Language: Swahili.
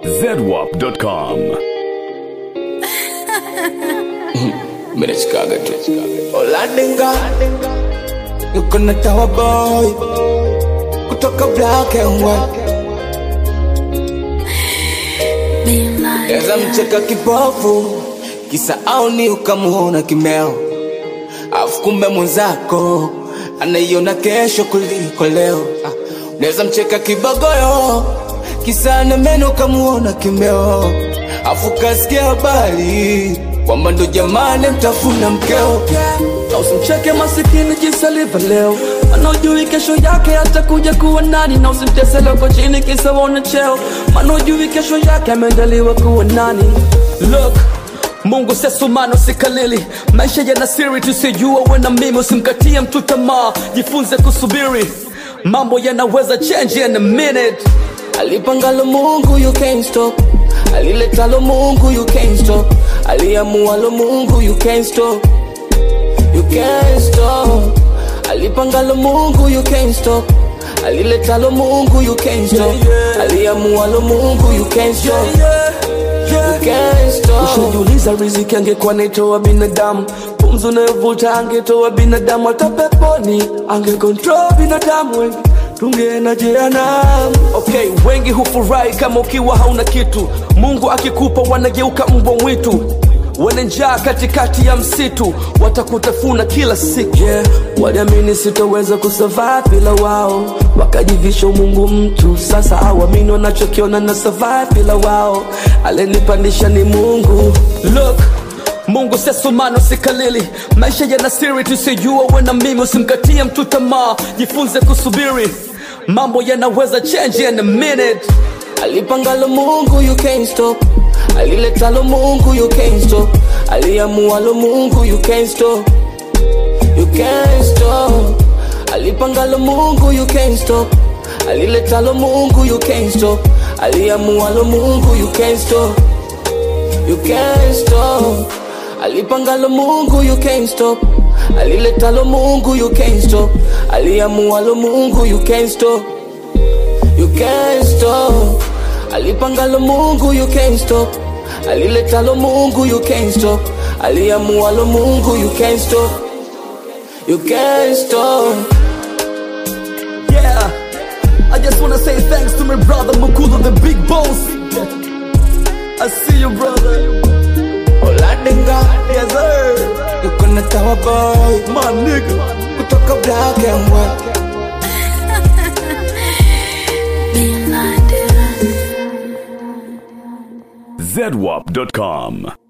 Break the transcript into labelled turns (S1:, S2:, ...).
S1: ZWAP.com.
S2: Mira Chicago tu. Olandinga yuko na Tawa Boy kutoka Black and White. Yaza mcheka kipofu kisa aoni ukamuona kimeo, afu kumbe mwenzako anaiona kesho kuliko leo. Yaza mcheka kibogoyo kisa anemeno ukamuona kimeo, afu kasikia habari kwamba ndo jamani mtafuna mkeo.
S3: Na usimcheke masikini jinsi alivyo leo, anajui kesho yake atakuja kuwa nani. Na usimtese loko chini kisa wana cheo, anajui kesho yake ameandaliwa kuwa nani. Look, Mungu sesumano sikalili, maisha yana siri tusijua wena mimi. Usimkatie mtu tamaa, jifunze kusubiri, mambo yanaweza change in a minute.
S2: Alipangalo Mungu you can't stop, aliletalo Mungu you can't stop, aliamualo Mungu you can't stop, you can't stop. Alipangalo Mungu you can't stop, aliletalo Mungu you can't stop, aliamualo Mungu you can't stop, you can't stop.
S3: Ushajiuliza riziki angekuwa naitoa binadamu, pumzi unayovuta angetoa binadamu, hata peponi angecontrol binadamu wengi tungeenda jehanamu. Okay, wengi hufurahi kama ukiwa hauna kitu. Mungu akikupa wanageuka mbwa mwitu, wana njaa katikati ya msitu, watakutafuna kila siku. Yeah, waliamini sitoweza kusurvive bila wao, wakajivisha Mungu mtu. Sasa hawamini wanachokiona na survive bila wao, alenipandisha ni Mungu. Look, Mungu sesumano sikalili, maisha yana siri tusijua wena mimi. Usimkatie mtu tamaa, jifunze kusubiri, mambo yanaweza change in a minute.
S2: Alipangalo Mungu you can't stop, aliletalo Mungu you can't stop, aliamualo Mungu you can't stop, you can't stop. Alipangalo Mungu you can't stop, aliletalo Mungu you can't stop, aliamualo Mungu you can't stop, you can't stop. Alipangalo Mungu you can't stop, aliletalo Mungu you can't stop, aliamualo Mungu you can't stop, you can't stop. Alipangalo Mungu you can't stop, aliletalo Mungu you can't stop, aliamualo Mungu you can't stop, you can't stop.
S3: Yeah, I just wanna say thanks to my brother Mukulu, the big boss. I see you, brother.
S2: Olandinga,
S3: yes sir,
S2: yuko na Tawa Boy,
S3: my nigga,
S2: kutoka Black and White.
S1: ZWAP.com.